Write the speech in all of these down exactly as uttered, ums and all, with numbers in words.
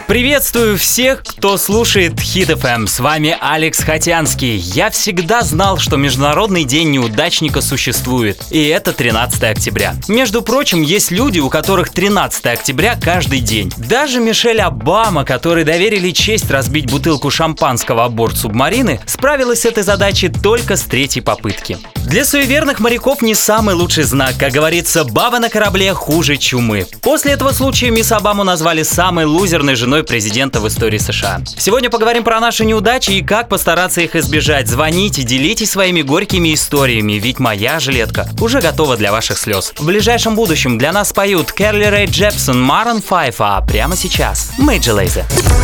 Приветствую всех, кто слушает Хит эф эм. С вами Алекс Хотянский. Я всегда знал, что Международный день неудачника существует, и это тринадцатое октября. Между прочим, есть люди, у которых тринадцатое октября каждый день. Даже Мишель Обама, которой доверили честь разбить бутылку шампанского о борт субмарины, справилась с этой задачей только с третьей попытки. Для суеверных моряков не самый лучший знак. Как говорится, баба на корабле хуже чумы. После этого случая мисс Обаму назвали самой лузерной женой президента в истории США. Сегодня поговорим про наши неудачи и как постараться их избежать. Звоните, делитесь своими горькими историями, ведь моя жилетка уже готова для ваших слез. В ближайшем будущем для нас поют Керли Рэй Джепсон, Марун пять, а прямо сейчас Major Lazer.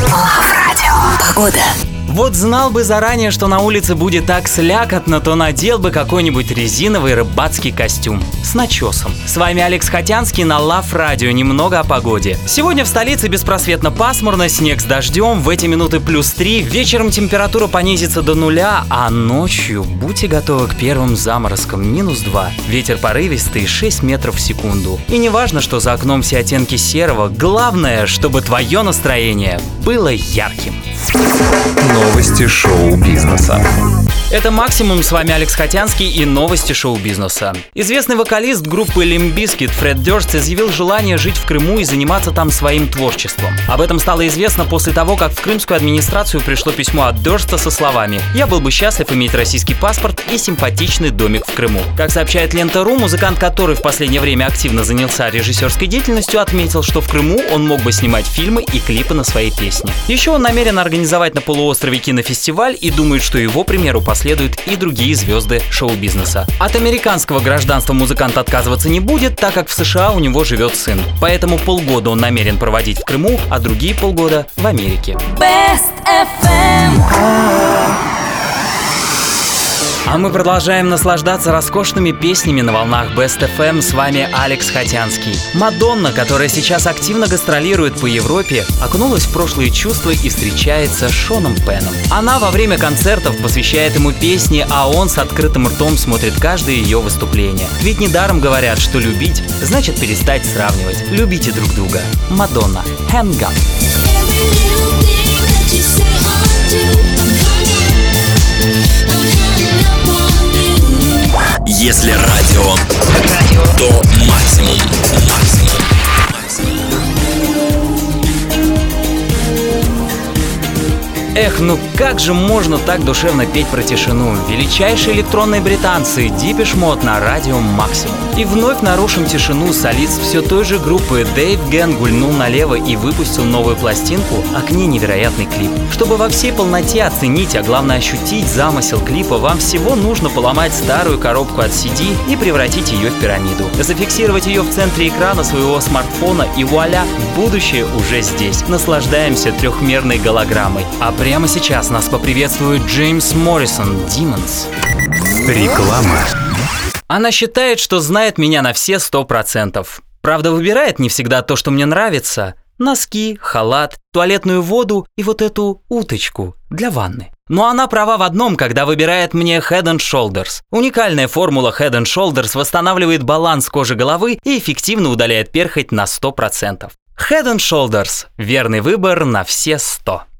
Погода. Вот знал бы заранее, что на улице будет так слякотно, то надел бы какой-нибудь резиновый рыбацкий костюм с начесом. С вами Алекс Хотянский на Love Radio. Немного о погоде. Сегодня в столице беспросветно пасмурно, снег с дождем, в эти минуты плюс три, вечером температура понизится до нуля, а ночью будьте готовы к первым заморозкам, минус два. Ветер порывистый, шесть метров в секунду. И не важно, что за окном все оттенки серого, главное, чтобы твое настроение было ярким. Новости шоу-бизнеса. Это «Максимум», с вами Алекс Хотянский и новости шоу-бизнеса. Известный вокалист группы Limp Bizkit Фред Дёрст изъявил желание жить в Крыму и заниматься там своим творчеством. Об этом стало известно после того, как в крымскую администрацию пришло письмо от Дёрста со словами: «Я был бы счастлив иметь российский паспорт и симпатичный домик в Крыму». Как сообщает Лента.ру, музыкант, который в последнее время активно занялся режиссерской деятельностью, отметил, что в Крыму он мог бы снимать фильмы и клипы на свои песни. Еще он намерен организовать на полуострове кинофестиваль и думает, что его примеру последуют и другие звезды шоу-бизнеса. От американского гражданства музыкант отказываться не будет, так как в США у него живет сын. Поэтому полгода он намерен проводить в Крыму, а другие полгода в Америке. Best эф эм. А мы продолжаем наслаждаться роскошными песнями на волнах Best эф эм. С вами Алекс Хотянский. Мадонна, которая сейчас активно гастролирует по Европе, окунулась в прошлые чувства и встречается с Шоном Пеном. Она во время концертов посвящает ему песни, а он с открытым ртом смотрит каждое ее выступление. Ведь недаром говорят, что любить значит перестать сравнивать. Любите друг друга. Мадонна. Handgun. Если радио, то максимум. Максимум. Эх, ну как же можно так душевно петь про тишину? Величайшие электронные британцы Depeche Mode на радио Максимум. И вновь нарушим тишину. Солист все той же группы Дэйв Гэн гульнул налево и выпустил новую пластинку, а к ней невероятный клип. Чтобы во всей полноте оценить, а главное ощутить замысел клипа, вам всего нужно поломать старую коробку от си ди и превратить ее в пирамиду. Зафиксировать ее в центре экрана своего смартфона, и вуаля, будущее уже здесь. Наслаждаемся трехмерной голограммой. А прямо сейчас нас поприветствует Джеймс Моррисон, Demons. Реклама. Она считает, что знает меня на все сто процентов. Правда, выбирает не всегда то, что мне нравится. Носки, халат, туалетную воду и вот эту уточку для ванны. Но она права в одном, когда выбирает мне Head энд Shoulders. Уникальная формула Head энд Shoulders восстанавливает баланс кожи головы и эффективно удаляет перхоть на сто процентов. Head энд Shoulders – верный выбор на все сто.